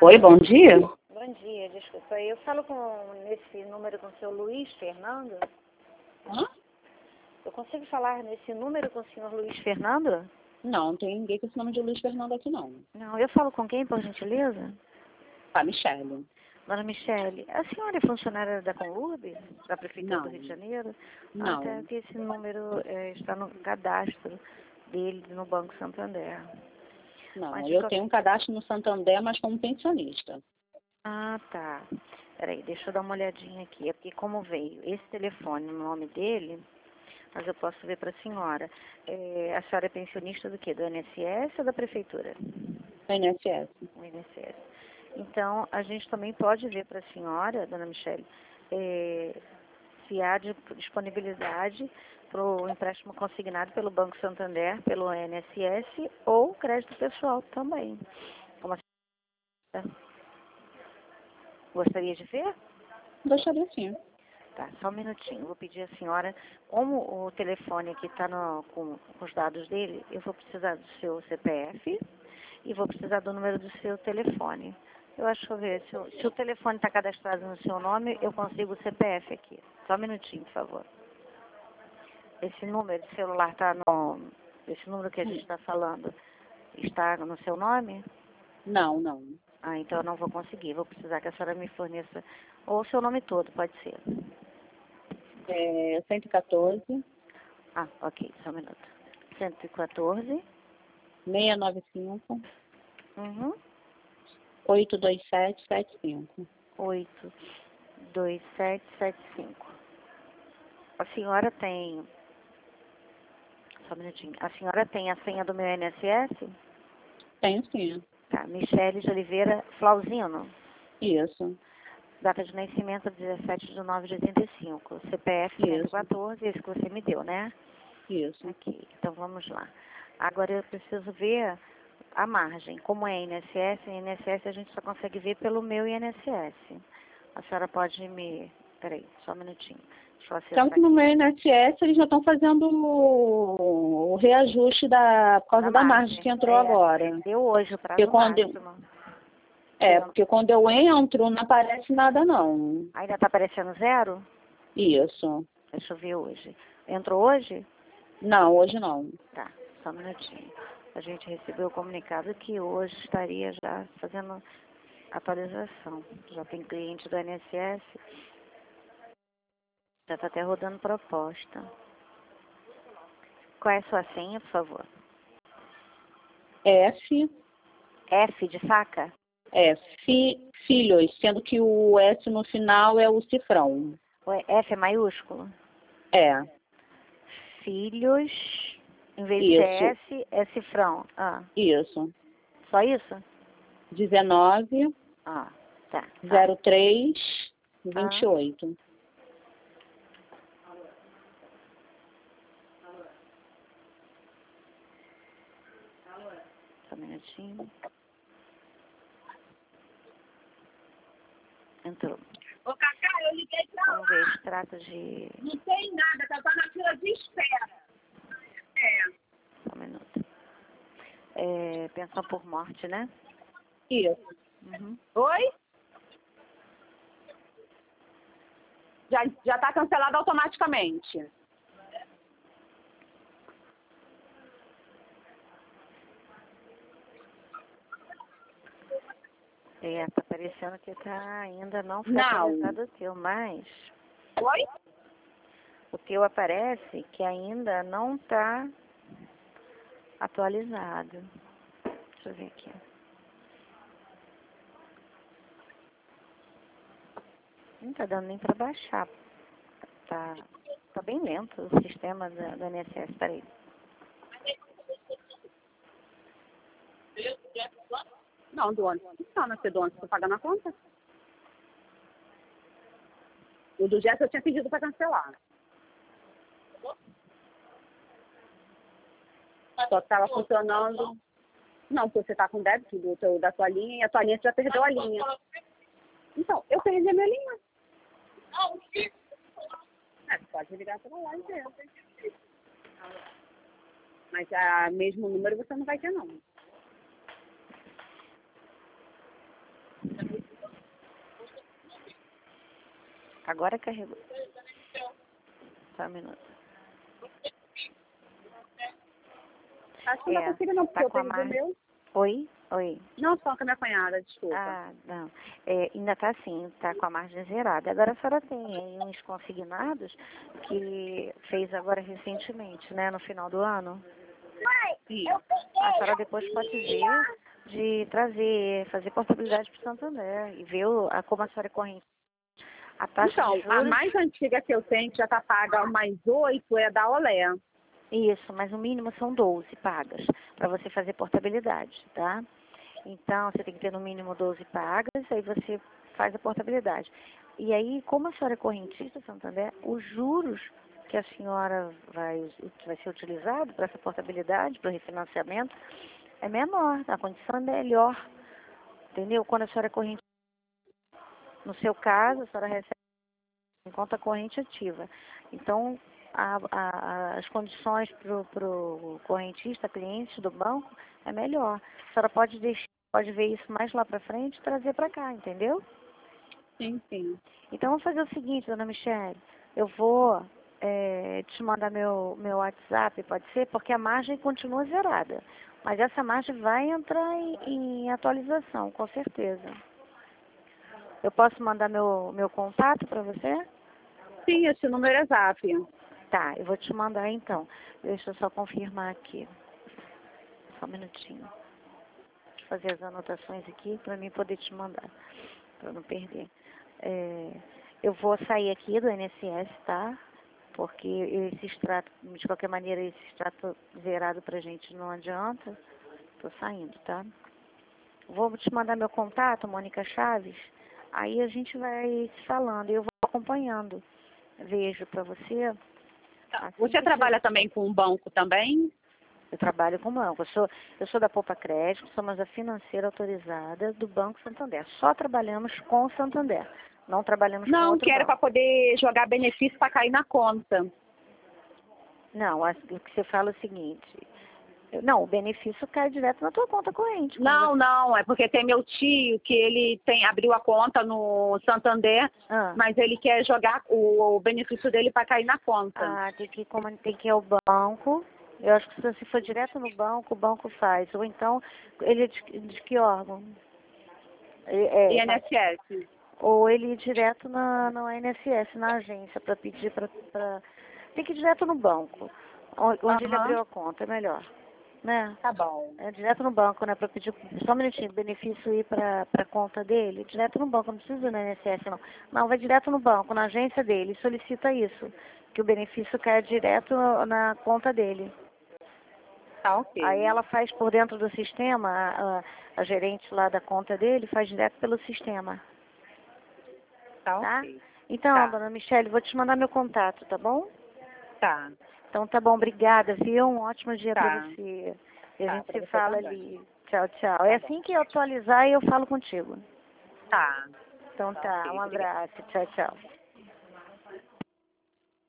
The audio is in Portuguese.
Oi, bom dia. Bom dia, desculpa. Eu falo nesse número com o senhor Luiz Fernando? Hã? Eu consigo falar nesse número com o senhor Luiz Fernando? Não, não tem ninguém com esse nome de Luiz Fernando aqui, não. Não, eu falo com quem, por gentileza? Tá, Michele. Dona Michele, a senhora é funcionária da Conlurb, da Prefeitura do Não. Rio de Janeiro? Não. Até que esse número está no cadastro dele no Banco Santander. Não, Mas eu tenho um cadastro no Santander, mas como pensionista. Ah, tá. Peraí, deixa eu dar uma olhadinha aqui. É porque como veio esse telefone no nome dele, mas eu posso ver para a senhora. A senhora é pensionista do quê? Do INSS ou da Prefeitura? INSS. Do INSS. Então, a gente também pode ver para a senhora, dona Michele, se há disponibilidade para o empréstimo consignado pelo Banco Santander, pelo INSS ou crédito pessoal também. Como a senhora gostaria de ver? Gostaria sim. Tá, só um minutinho. Vou pedir à senhora, como o telefone aqui está com os dados dele, eu vou precisar do seu CPF e vou precisar do número do seu telefone. Eu acho que eu ver, se o telefone está cadastrado no seu nome, eu consigo o CPF aqui. Só um minutinho, por favor. Esse número de celular está no... Esse número que a gente está falando está no seu nome? Não, não. Ah, então eu não vou conseguir. Vou precisar que a senhora me forneça ou o seu nome todo, pode ser. 114 Ah, ok, só um minuto. 114. 695 Uhum. 82775. 82775. A senhora tem... Só um minutinho. A senhora tem a senha do meu INSS? Tenho sim. Tá, Michele de Oliveira Flauzino. Isso. Data de nascimento 17/9/85. CPF Isso. 114, esse que você me deu, né? Isso. Ok, então vamos lá. Agora eu preciso ver a margem. Como é INSS a gente só consegue ver pelo meu INSS. A senhora pode me... Peraí, só um minutinho. Deixa eu acessar Então, que no aqui. meu INSS eles já estão fazendo o reajuste por causa da margem que entrou agora. Deu hoje o Porque prazo máximo. porque quando eu entro não aparece nada não. Ainda está aparecendo zero? Isso. Deixa eu ver hoje. Entrou hoje? Não, hoje não. Tá, só um minutinho. A gente recebeu o comunicado que hoje estaria já fazendo atualização. Já tem cliente do INSS. Já está até rodando proposta. Qual é a sua senha, por favor? F, F de faca? filhos, sendo que o S no final é o cifrão. F é maiúsculo? É. Filhos, em vez de Isso. S, é cifrão. Ah, Isso. só isso? 19 Ah, tá. 03 28. Só um minutinho. Entrou. Ô, Cacá, eu liguei pra lá. Vamos ver, extrato de... Não tem nada, tá só na fila de espera. Só um minuto. Pensão por morte, né? Isso. Uhum. Oi? Já está cancelado automaticamente. Tá parecendo que ainda não foi Não. atualizado o teu, mas Oi? o teu aparece que ainda não está atualizado. Deixa eu ver aqui. Não está dando nem para baixar. Tá bem lento o sistema do INSS. Peraí. Não, do ônibus não funciona, porque do ônibus estou pagando a conta. O do Jess eu tinha pedido para cancelar. Só que estava funcionando. Não, porque você está com débito da tua linha e a tua linha já perdeu a linha. Então, eu perdi a minha linha. Pode ligar pela lá e ver. Mas mesmo número você não vai ter, não. Agora carregou. Só um minuto. Acho que não consigo não, porque tá eu com a perdi o margem. meu. Oi? Oi. Não, só com a minha cunhada, desculpa. Ah, não. Ainda tá assim, tá com a margem zerada. Agora a senhora tem aí uns consignados que fez agora recentemente, né, no final do ano. Sim. A senhora depois pode ver de trazer, fazer portabilidade para o Santander e ver como a senhora é corrente. A taxa Então, de juros... a mais antiga que eu tenho, que já está paga mais 8, é da Olé. Isso, mas o mínimo são 12 pagas para você fazer portabilidade, tá? Então, você tem que ter no mínimo 12 pagas, aí você faz a portabilidade. E aí, como a senhora é correntista, Santander, os juros que a senhora vai ser utilizado para essa portabilidade, para o refinanciamento, é menor, a condição é melhor, entendeu? Quando a senhora é correntista, no seu caso, a senhora recebe em conta corrente ativa. Então, as condições para o correntista, cliente do banco, é melhor. A senhora pode ver isso mais lá para frente e trazer para cá, entendeu? Sim, sim. Então, vamos fazer o seguinte, dona Michele. Eu vou te mandar meu WhatsApp, pode ser? Porque a margem continua zerada. Mas essa margem vai entrar em atualização, com certeza. Eu posso mandar meu contato para você? Sim, esse número é zap. Tá, eu vou te mandar então. Deixa eu só confirmar aqui. Só um minutinho. Deixa eu fazer as anotações aqui para mim poder te mandar, para não perder. Eu vou sair aqui do INSS, tá? Porque esse extrato, de qualquer maneira, esse extrato zerado pra gente não adianta. Tô saindo, tá? Vou te mandar meu contato, Mônica Chaves. Aí a gente vai se falando. Eu vou acompanhando. Vejo pra você. Tá. Assim Você que trabalha também com um banco também? Eu trabalho com banco. Eu sou da Poupa Crédito, somos a financeira autorizada do Banco Santander. Só trabalhamos com o Santander. Não trabalhamos com Não, outro que era para banco. poder jogar benefício para cair na conta. Não, o que você fala é o seguinte. Não, o benefício cai direto na tua conta corrente. Não, não, é porque tem meu tio que ele abriu a conta no Santander, mas ele quer jogar o benefício dele para cair na conta. Ah, tem que ir ao banco. Eu acho que se for direto no banco, o banco faz. Ou então, ele é de que órgão? INSS. Ou ele ir direto no INSS, na agência, para pedir para... Tem que ir direto no banco, onde ele abriu a conta, é melhor. Né? Tá bom. É direto no banco, né? Para pedir, só um minutinho, o benefício ir para a conta dele, direto no banco, não precisa ir no INSS, não. Não, vai direto no banco, na agência dele, e solicita isso, que o benefício caia direto na conta dele. Tá ok. Aí ela faz por dentro do sistema, a gerente lá da conta dele faz direto pelo sistema. Tá Tá? ok. Então, Tá. dona Michele, vou te mandar meu contato, tá bom? Tá. Então tá bom, obrigada, viu? Um ótimo dia pra Tá. você. E a Tá, gente pra se você fala também. ali. Tchau, tchau. É assim que eu atualizar, eu falo contigo. Tá. Então tá, Ok, um obrigada. abraço. Tchau, tchau.